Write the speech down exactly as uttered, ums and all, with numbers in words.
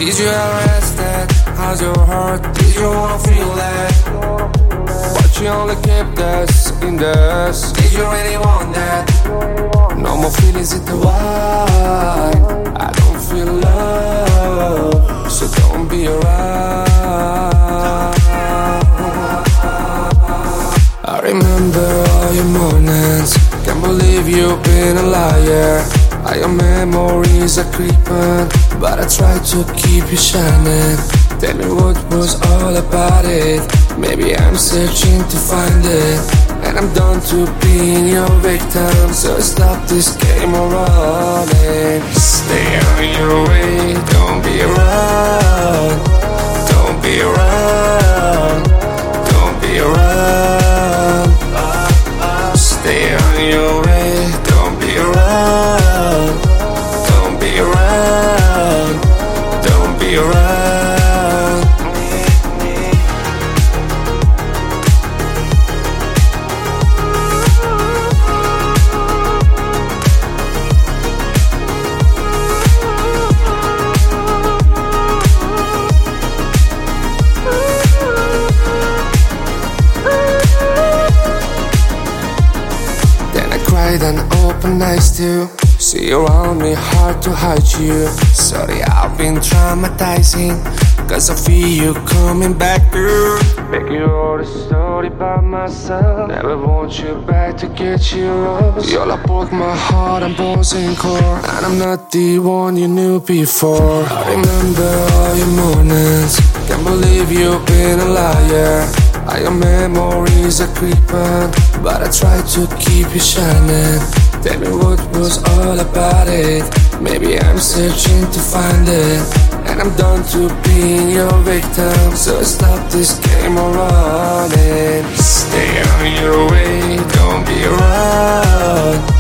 Did you ever ask that? How's your heart? Did you wanna feel that? But you only kept us in the dust. Did you really want that? No more feelings in the wild. I don't feel love, so don't be around. I remember all your mornings. Can't believe you've been a liar. All your memories are creeping, but I try to keep you shining. Tell me what was all about it. Maybe I'm searching to find it, and I'm done to being your victim. So stop this game of running. Stay on your way, don't be around. Don't be around. Don't be around. Stay on your way, don't be around. Don't be around. Don't be around. And open eyes to see around me, hard to hide you. Sorry, I've been traumatizing, cause I feel you coming back through. Make you all the story by myself. Never want you back to get you lost. You're like both my heart and bones and core, and I'm not the one you knew before. I remember all your mornings. Can't believe you've been a liar. All your memories are creeping, but I try to keep you shining. Tell me what was all about it. Maybe I'm searching to find it, and I'm done to being your victim. So stop this game of running. Stay on your way, don't be around.